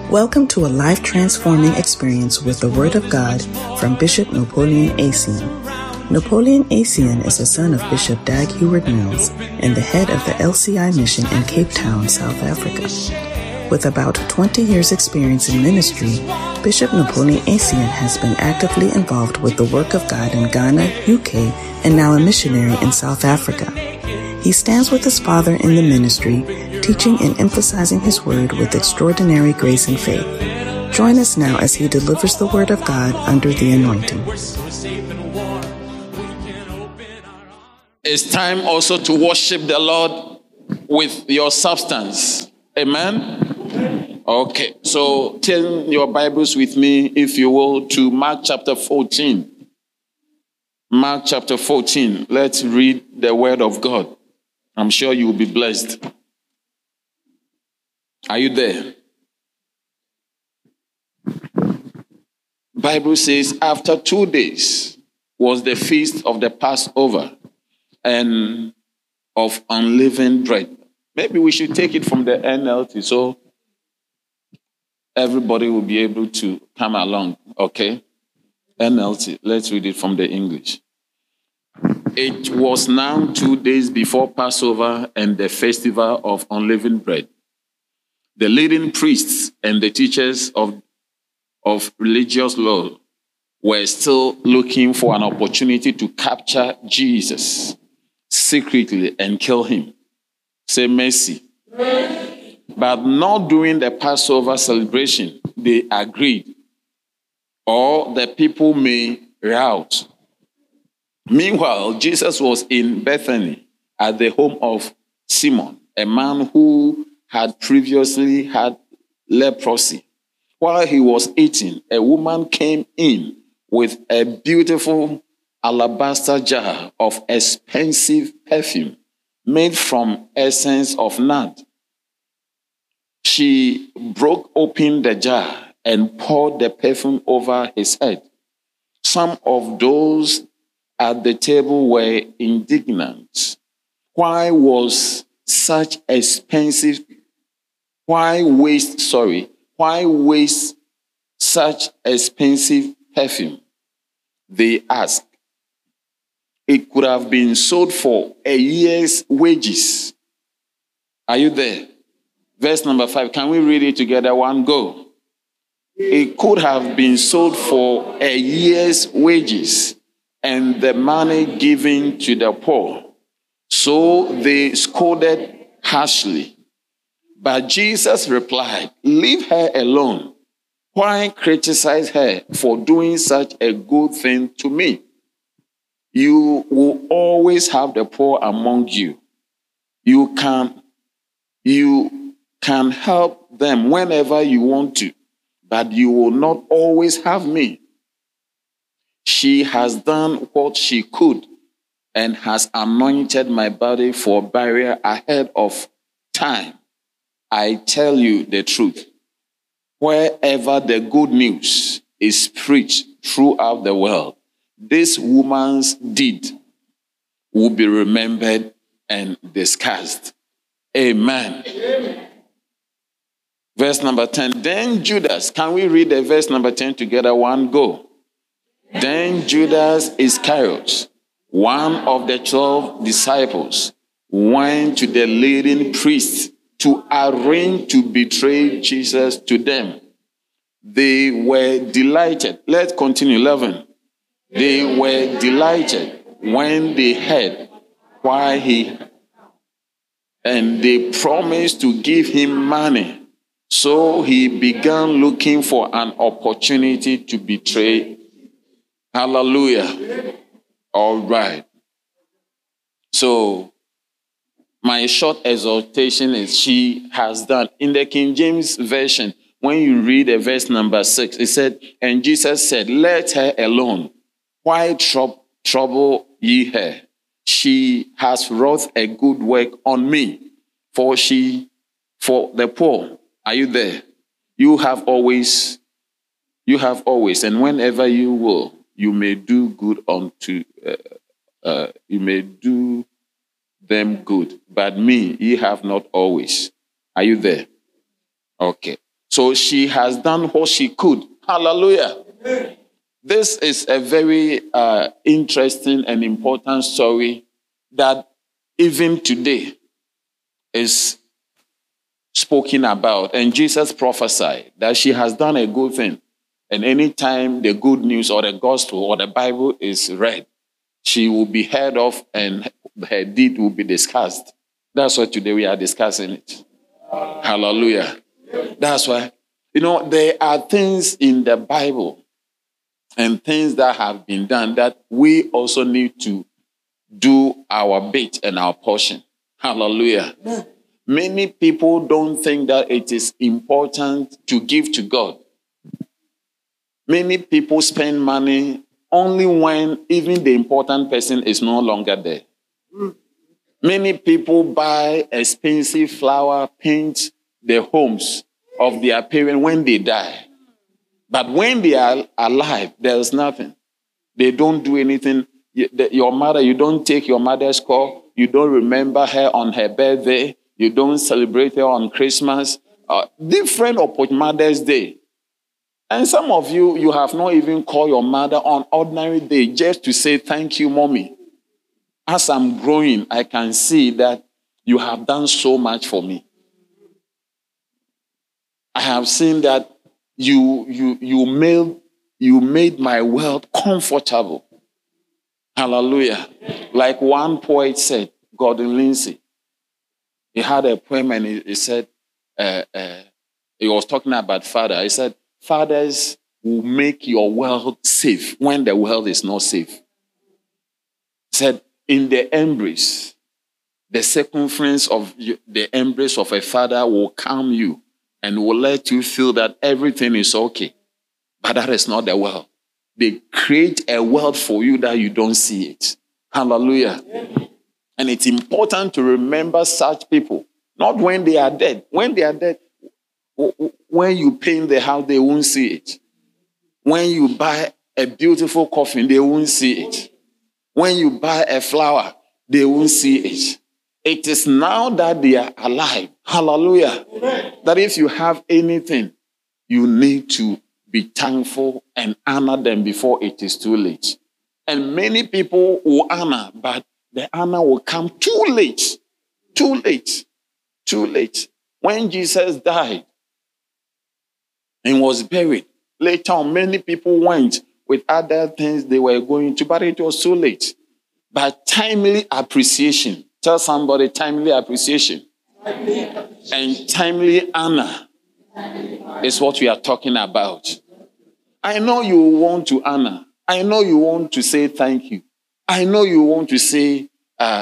Welcome to a life-transforming experience with the Word of God from Bishop Napoleon Acien. Napoleon Acien is the son of Bishop Dag Heward-Mills and the head of the LCI mission in Cape Town, South Africa. With about 20 years' experience in ministry, Bishop Napoleon Acien has been actively involved with the work of God in Ghana, UK, and now a missionary in South Africa. He stands with his father in the ministry, teaching and emphasizing his word with extraordinary grace and faith. Join us now as he delivers the word of God under the anointing. It's time also to worship the Lord with your substance. Amen? Okay, so turn your Bibles with me, if you will, to Mark chapter 14. Mark chapter 14. Let's read the word of God. I'm sure you will be blessed. Are you there? Bible says, after 2 days was the feast of the Passover and of unleavened bread. Maybe we should take it from the NLT so everybody will be able to come along. Okay? NLT. Let's read it from the English. It was now 2 days before Passover and the festival of unleavened bread. The leading priests and the teachers of religious law were still looking for an opportunity to capture Jesus secretly and kill him. Say mercy. But not during the Passover celebration, they agreed, or the people may riot. Meanwhile, Jesus was in Bethany at the home of Simon, a man who had previously had leprosy. While he was eating, a woman came in with a beautiful alabaster jar of expensive perfume made from essence of nard. She broke open the jar and poured the perfume over his head. Some of those at the table were indignant. Why waste such expensive perfume? They asked. It could have been sold for a year's wages. Are you there? Verse number 5. Can we read it together? One go. It could have been sold for a year's wages and the money given to the poor. So they scolded harshly. But Jesus replied, leave her alone. Why criticize her for doing such a good thing to me? You will always have the poor among you. You can help them whenever you want to, but you will not always have me. She has done what she could and has anointed my body for burial ahead of time. I tell you the truth. Wherever the good news is preached throughout the world, this woman's deed will be remembered and discussed. Amen. Amen. Verse number 10. Then Judas, can we read the verse number 10 together? One go. Then Judas Iscariot, one of the 12 disciples, went to the leading priests to arrange to betray Jesus to them. They were delighted. Let's continue. 11. They were delighted when they heard why and they promised to give him money. So he began looking for an opportunity to betray. Hallelujah. All right. So my short exhortation is she has done. In the King James Version, when you read the verse number 6, it said, and Jesus said, let her alone. Why trouble ye her? She has wrought a good work on me. For the poor. Are you there? You have always, and whenever you will, you may do good unto, you may do them good. But me, ye have not always. Are you there? Okay. So she has done what she could. Hallelujah. This is a very interesting and important story that even today is spoken about. And Jesus prophesied that she has done a good thing. And anytime the good news or the gospel or the Bible is read, she will be heard of and her deed will be discussed. That's why today we are discussing it. Hallelujah. That's why, there are things in the Bible and things that have been done that we also need to do our bit and our portion. Hallelujah. Many people don't think that it is important to give to God. Many people spend money only when even the important person is no longer there. Many people buy expensive flower, paint the homes of their parents when they die. But when they are alive, there's nothing. They don't do anything. Your mother, you don't take your mother's call. You don't remember her on her birthday. You don't celebrate her on Christmas. Different of Mother's Day. And some of you have not even called your mother on ordinary day just to say, thank you, mommy. As I'm growing, I can see that you have done so much for me. I have seen that you made my world comfortable. Hallelujah. Like one poet said, Gordon Lindsay. He had a poem and he said, he was talking about father. He said, fathers will make your world safe when the world is not safe. He said, in the embrace, the circumference of the embrace of a father will calm you and will let you feel that everything is okay. But that is not the world. They create a world for you that you don't see it. Hallelujah. And it's important to remember such people. Not when they are dead. When they are dead, when you paint the house, they won't see it. When you buy a beautiful coffin, they won't see it. When you buy a flower, they won't see it. It is now that they are alive. Hallelujah. That if you have anything, you need to be thankful and honor them before it is too late. And many people will honor, but the honor will come too late. Too late. Too late. When Jesus died and was buried, later on, many people went with other things they were going to, but it was too late. But timely appreciation. Tell somebody timely appreciation. And timely honor is what we are talking about. I know you want to honor. I know you want to say thank you. I know you want to say,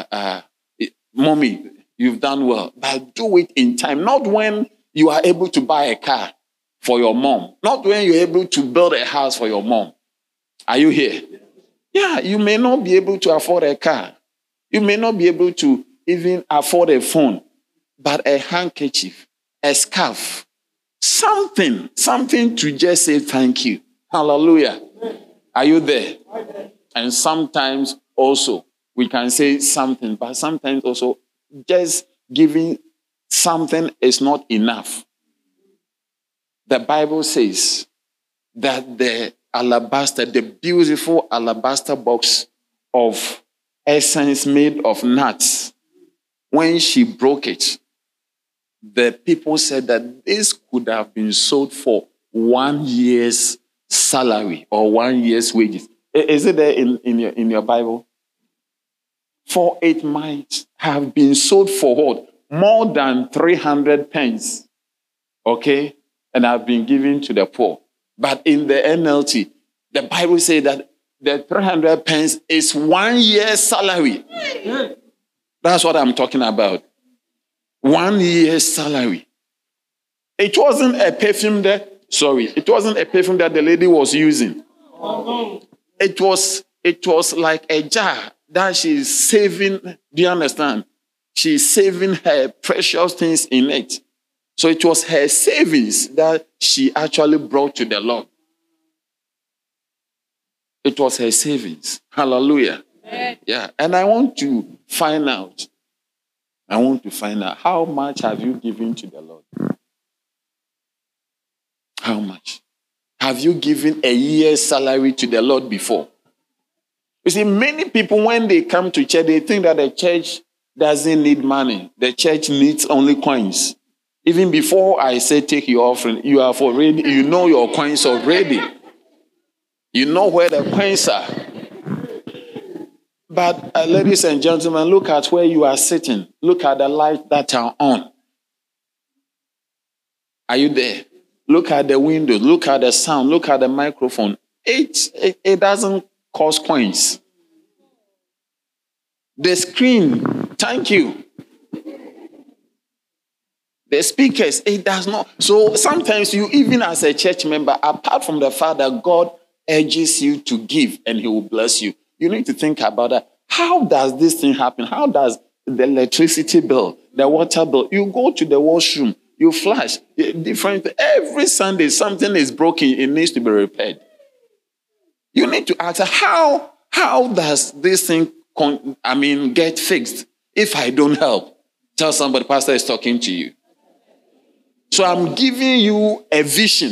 mommy, you've done well. But do it in time. Not when you are able to buy a car for your mom. Not when you're able to build a house for your mom. Are you here? Yeah, you may not be able to afford a car. You may not be able to even afford a phone. But a handkerchief, a scarf, something to just say thank you. Hallelujah. Are you there? And sometimes also we can say something, but sometimes also just giving something is not enough. The Bible says that the beautiful alabaster box of essence made of nuts, when she broke it, the people said that this could have been sold for 1 year's salary or 1 year's wages. Is it there in your Bible? For it might have been sold for what? More than 300 pence. Okay? And have been given to the poor. But in the NLT, the Bible says that the 300 pence is 1 year's salary. That's what I'm talking about. 1 year's salary. It wasn't a perfume it wasn't a perfume that the lady was using. It was like a jar that she's saving. Do you understand? She's saving her precious things in it. So it was her savings that she actually brought to the Lord. It was her savings. Hallelujah. Yeah. And I want to find out how much have you given to the Lord? How much? Have you given a year's salary to the Lord before? You see, many people, when they come to church, they think that the church doesn't need money. The church needs only coins. Even before I say take your offering, you have already, you know your coins already. You know where the coins are. But ladies and gentlemen, look at where you are sitting. Look at the lights that are on. Are you there? Look at the windows. Look at the sound. Look at the microphone. It doesn't cost coins. The screen, thank you. The speakers, it does not. So sometimes you, even as a church member, apart from the fact that God urges you to give and he will bless you, you need to think about that. How does this thing happen? How does the electricity bill, the water bill, you go to the washroom, you flush, different. Every Sunday, something is broken, it needs to be repaired. You need to ask, how does this thing get fixed if I don't help? Tell somebody, pastor is talking to you. So I'm giving you a vision.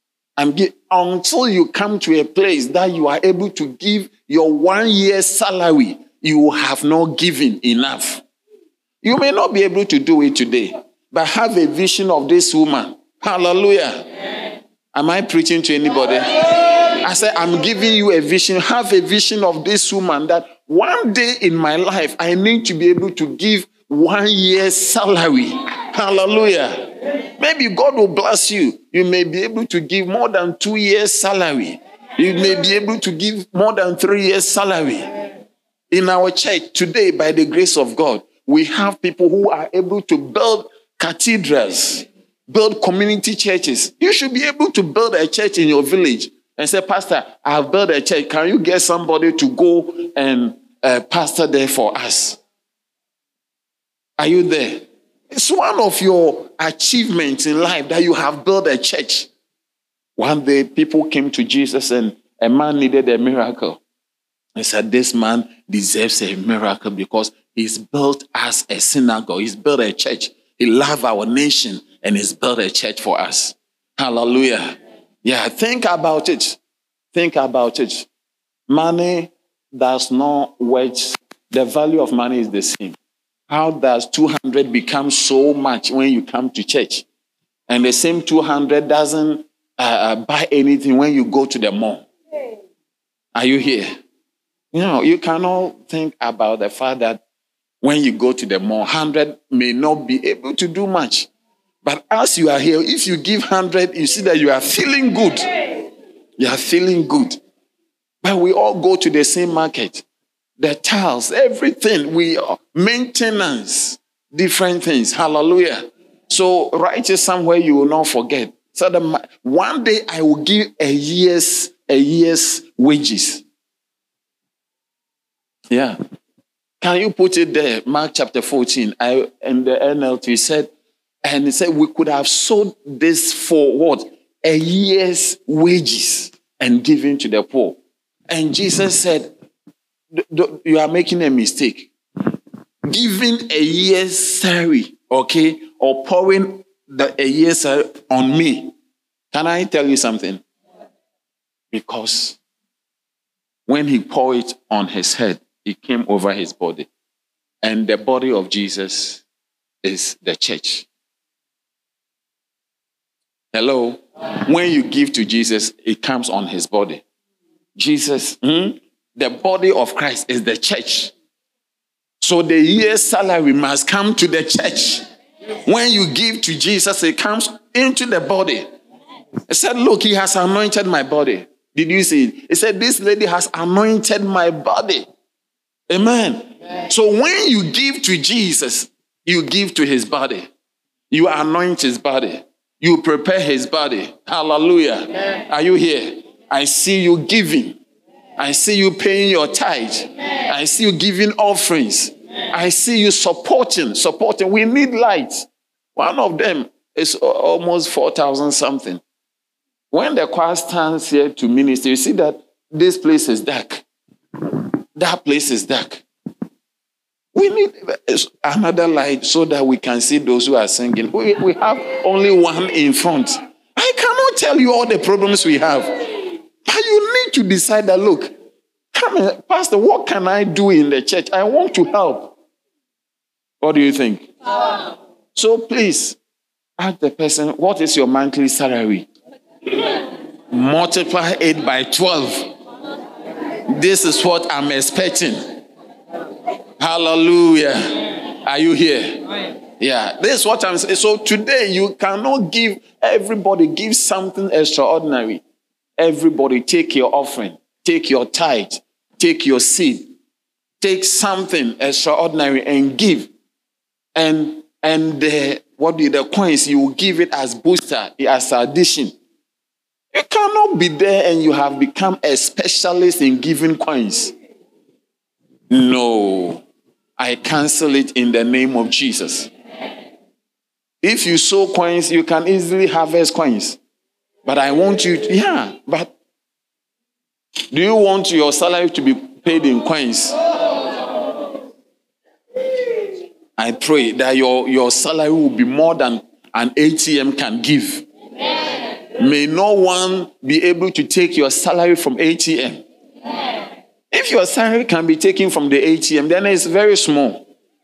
Until you come to a place that you are able to give your 1 year's salary, you have not given enough. You may not be able to do it today, but have a vision of this woman. Hallelujah. Yeah. Am I preaching to anybody? I said, I'm giving you a vision. Have a vision of this woman that one day in my life, I need to be able to give 1 year's salary. Hallelujah. Maybe God will bless you. You may be able to give more than 2 years' salary. You may be able to give more than 3 years' salary. In our church today, by the grace of God, we have people who are able to build cathedrals, build community churches. You should be able to build a church in your village and say, Pastor, I've built a church. Can you get somebody to go and pastor there for us? Are you there? It's one of your achievements in life that you have built a church. One day, people came to Jesus and a man needed a miracle. He said, this man deserves a miracle because he's built us a synagogue. He's built a church. He loves our nation and he's built a church for us. Hallelujah. Yeah, think about it. Think about it. Money does not worth. The value of money is the same. How does 200 become so much when you come to church? And the same 200 doesn't buy anything when you go to the mall. Are you here? You know, you cannot think about the fact that when you go to the mall, 100 may not be able to do much. But as you are here, if you give 100, you see that you are feeling good. You are feeling good. But we all go to the same market. The tiles, everything, maintenance, different things. Hallelujah. So write it somewhere you will not forget. So that one day I will give a year's wages. Yeah. Can you put it there? Mark chapter 14. In the NLT said, and he said we could have sold this for what? A year's wages and given to the poor. And Jesus said, you are making a mistake. Giving a year's salary, okay, or pouring a year's salary on me. Can I tell you something? Because when he poured it on his head, it came over his body. And the body of Jesus is the church. Hello? When you give to Jesus, it comes on his body. Jesus, the body of Christ is the church. So the year's salary must come to the church. When you give to Jesus, it comes into the body. He said, look, he has anointed my body. Did you see it? He said, this lady has anointed my body. Amen. Amen. So when you give to Jesus, you give to his body. You anoint his body. You prepare his body. Hallelujah. Amen. Are you here? I see you giving. I see you paying your tithe. Amen. I see you giving offerings. Amen. I see you supporting. We need lights. One of them is almost 4,000 something. When the choir stands here to minister, you see that this place is dark. That place is dark. We need another light so that we can see those who are singing. We have only one in front. I cannot cannot tell you all the problems we have. But you need to decide that, look, come on, Pastor, what can I do in the church? I want to help. What do you think? So please, ask the person, what is your monthly salary? Multiply it by 12. This is what I'm expecting. Hallelujah. Are you here? Yeah, this is what I'm saying. So today you cannot give, everybody give something extraordinary. Everybody take your offering, take your tithe, take your seed, take something extraordinary and give. And the coins, you will give it as booster, as addition. You cannot be there and you have become a specialist in giving coins. No, I cancel it in the name of Jesus. If you sow coins, you can easily harvest coins. But I want you to, but do you want your salary to be paid in coins? I pray that your salary will be more than an ATM can give. Amen. May no one be able to take your salary from ATM. Amen. If your salary can be taken from the ATM, then it's very small.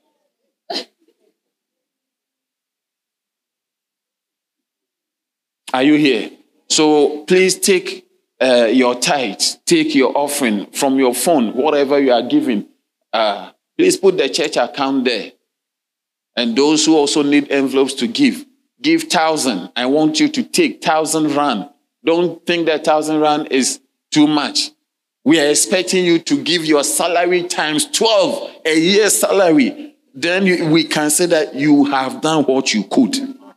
Are you here? So please take your tithe, take your offering from your phone, whatever you are giving. Please put the church account there. And those who also need envelopes to give 1,000. I want you to take 1,000 rand. Don't think that 1,000 rand is too much. We are expecting you to give your salary times 12, a year's salary. Then we can say that you have done what you could.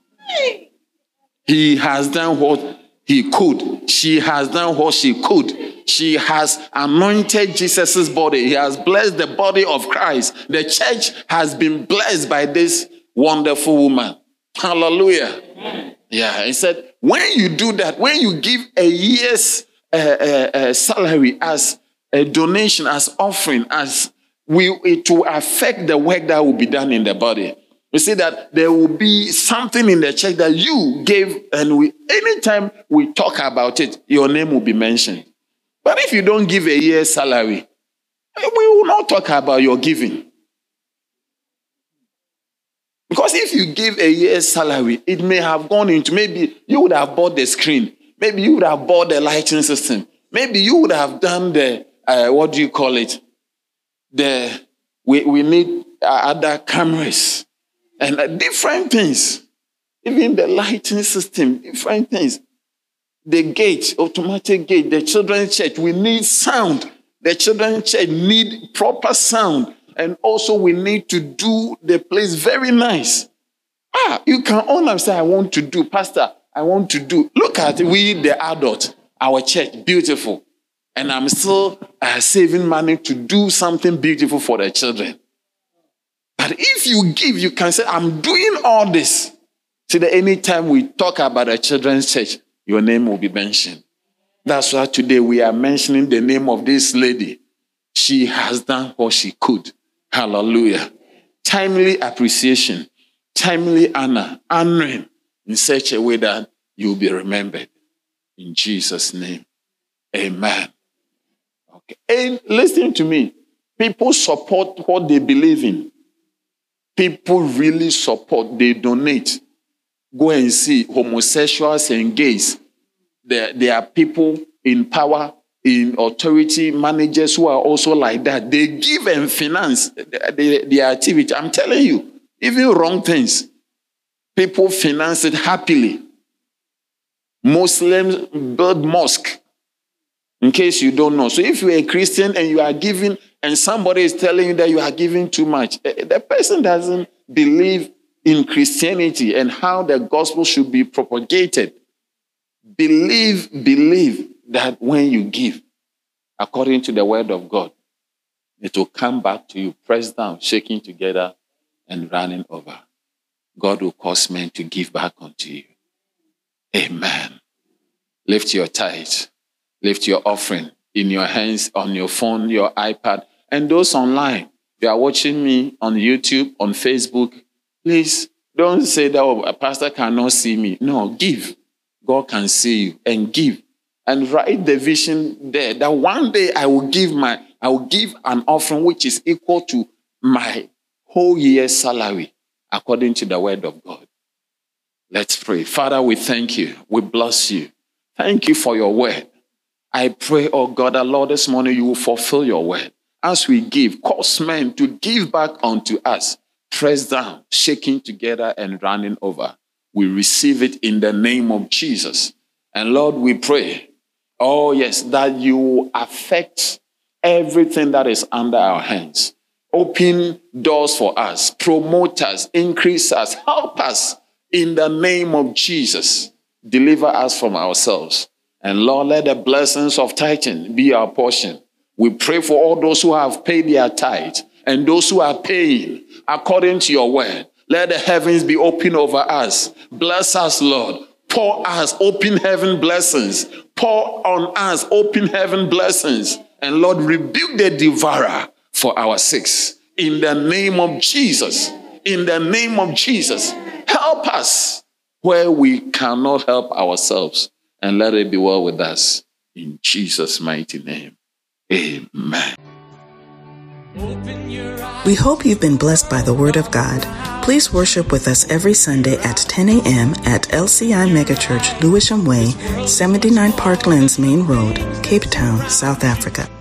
He has done what he could. She has done what she could. She has anointed Jesus' body. He has blessed the body of Christ. The church has been blessed by this wonderful woman. Hallelujah. Amen. Yeah, he said, when you do that, when you give a year's salary as a donation, as offering, it will affect the work that will be done in the body. You see that there will be something in the church that you gave, and anytime we talk about it, your name will be mentioned. But if you don't give a year's salary, we will not talk about your giving. Because if you give a year's salary, it may have gone into, maybe you would have bought the screen. Maybe you would have bought the lighting system. Maybe you would have done the, what do you call it? We need other cameras and different things. Even the lighting system, different things. The gate, automatic gate, the children's church, we need sound. The children's church need proper sound. And also we need to do the place very nice. You can own and say, I want to do, Pastor, I want to do. Look at we, the adults, our church, beautiful. And I'm still saving money to do something beautiful for the children. But if you give, you can say, I'm doing all this. So that anytime we talk about a children's church, your name will be mentioned. That's why today we are mentioning the name of this lady. She has done what she could. Hallelujah. Timely appreciation, timely honor, honoring in such a way that you'll be remembered. In Jesus' name. Amen. Okay. And listen to me. People support what they believe in. People really support. They donate. Go and see homosexuals and gays. There are people in power, in authority, managers who are also like that. They give and finance their activity. I'm telling you, even wrong things. People finance it happily. Muslims build mosque. In case you don't know. So if you're a Christian and you are giving, and somebody is telling you that you are giving too much, the person doesn't believe in Christianity and how the gospel should be propagated. Believe that when you give, according to the word of God, it will come back to you, pressed down, shaking together, and running over. God will cause men to give back unto you. Amen. Lift your tithe. Lift your offering in your hands, on your phone, your iPad. And those online, you are watching me on YouTube, on Facebook, please don't say that, a pastor cannot see me. No, give. God can see you and give. And write the vision there that one day I will give an offering which is equal to my whole year's salary according to the word of God. Let's pray. Father, we thank you. We bless you. Thank you for your word. I pray, oh God, that Lord, this morning you will fulfill your word. As we give, cause men to give back unto us, pressed down, shaking together and running over. We receive it in the name of Jesus. And Lord, we pray, oh yes, that you will affect everything that is under our hands. Open doors for us, promote us, increase us, help us in the name of Jesus. Deliver us from ourselves. And Lord, let the blessings of tithing be our portion. We pray for all those who have paid their tithe and those who are paying according to your word. Let the heavens be open over us. Bless us, Lord. Pour us open heaven blessings. Pour on us open heaven blessings. And Lord, rebuke the devourer for our sakes. In the name of Jesus. In the name of Jesus. Help us where we cannot help ourselves. And let it be well with us. In Jesus' mighty name. Amen. We hope you've been blessed by the Word of God. Please worship with us every Sunday at 10 a.m. at LCI Megachurch, Lewisham Way, 79 Parklands Main Road, Cape Town, South Africa.